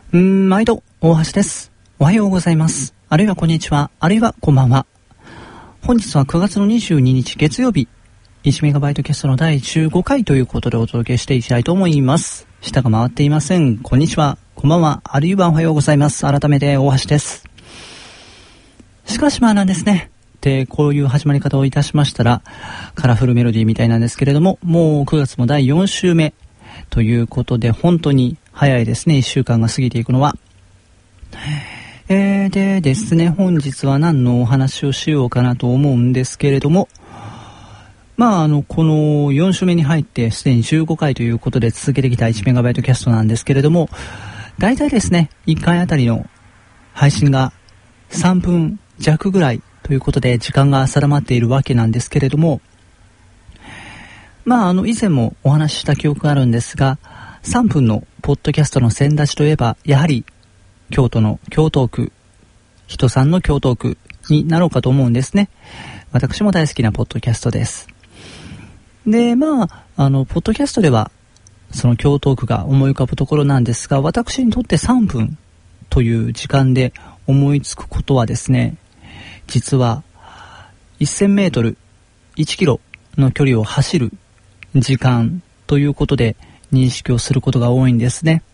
毎度大橋です。おはようございます。あるいはこんにちは、あるいはこんばんは。本日は9月の22日月曜日、1MB キャストの第15回ということでお届けしていきたいと思います。舌が回っていません。こんにちは、こんばんは、あるいはおはようございます。改めて大橋です。しかしなんですね。で、こういう始まり方をいたしましたらカラフルメロディーみたいなんですけれども、もう9月も第4週目ということで、本当に早いですね。1週間が過ぎていくのは。でですね、本日は何のお話をしようかなと思うんですけれども、この4週目に入ってすでに15回ということで続けてきた 1MB キャストなんですけれども、だいたいですね、1回あたりの配信が3分弱ぐらいということで時間が定まっているわけなんですけれども、以前もお話しした記憶があるんですが、3分のポッドキャストの先立ちといえば、やはり京都の京都区、人さんの京都区になろうかと思うんですね。私も大好きなポッドキャストです。で、ポッドキャストではその京都区が思い浮かぶところなんですが、私にとって3分という時間で思いつくことはですね、実は1000メートル、1キロの距離を走る時間ということで認識をすることが多いんですね。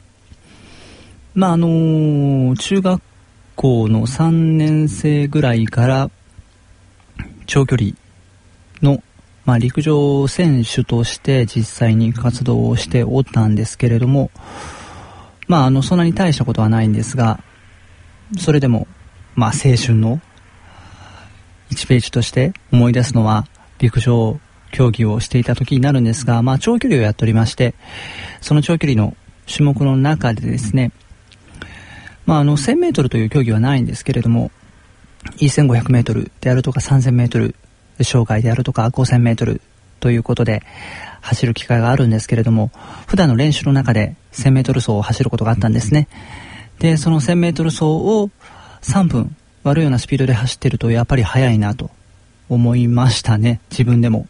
中学校の3年生ぐらいから長距離の、陸上選手として実際に活動をしておったんですけれども、そんなに大したことはないんですが、それでも青春の1ページとして思い出すのは陸上競技をしていた時になるんですが、長距離をやっておりまして、その長距離の種目の中でですね、1000メートルという競技はないんですけれども、1500メートルであるとか3000メートル障害であるとか5000メートルということで走る機会があるんですけれども、普段の練習の中で1000メートル走を走ることがあったんですね。で、その1000メートル走を3分割るようなスピードで走っていると、やっぱり速いなと思いましたね、自分でも。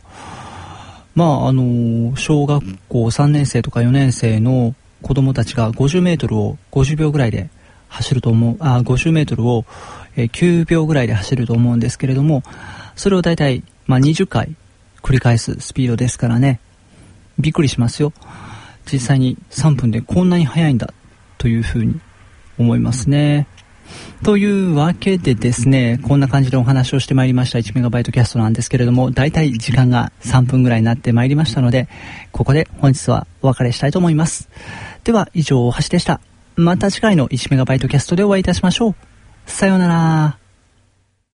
小学校3年生とか4年生の子供たちが50メートルを50秒ぐらいで走ると思う、50メートルを9秒ぐらいで走ると思うんですけれども、それをだいたい20回繰り返すスピードですからね、びっくりしますよ。実際に3分でこんなに速いんだというふうに思いますね。というわけでですね、こんな感じでお話をしてまいりました 1MB キャストなんですけれども、だいたい時間が3分ぐらいになってまいりましたので、ここで本日はお別れしたいと思います。では以上、大橋でした。また次回の 1MB キャストでお会いいたしましょう。さようなら。